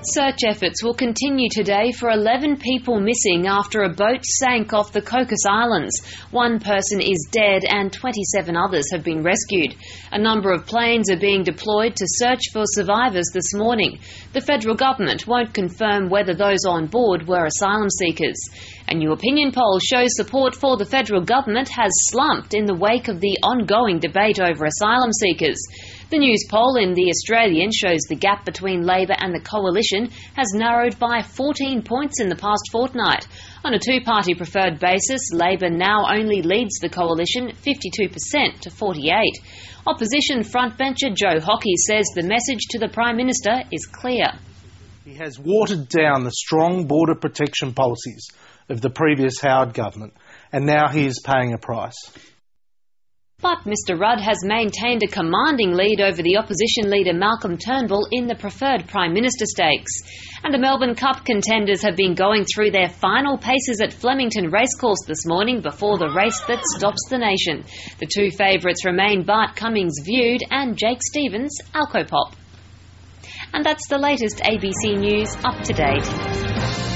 Search efforts will continue today for 11 people missing after a boat sank off the Cocos Islands. One person is dead and 27 others have been rescued. A number of planes are being deployed to search for survivors this morning. The federal government won't confirm whether those on board were asylum seekers. A new opinion poll shows support for the federal government has slumped in the wake of the ongoing debate over asylum seekers. The news poll in The Australian shows the gap between Labor and the Coalition has narrowed by 14 points in the past fortnight. On a two-party preferred basis, Labor now only leads the Coalition 52% to 48%. Opposition frontbencher Joe Hockey says the message to the Prime Minister is clear. He has watered down the strong border protection policies of the previous Howard government, and now he is paying a price. But Mr Rudd has maintained a commanding lead over the opposition leader Malcolm Turnbull in the preferred Prime Minister stakes. And the Melbourne Cup contenders have been going through their final paces at Flemington Racecourse this morning before the race that stops the nation. The two favourites remain Bart Cummings Viewed and Jake Stevens Alcopop. And that's the latest ABC News up to date.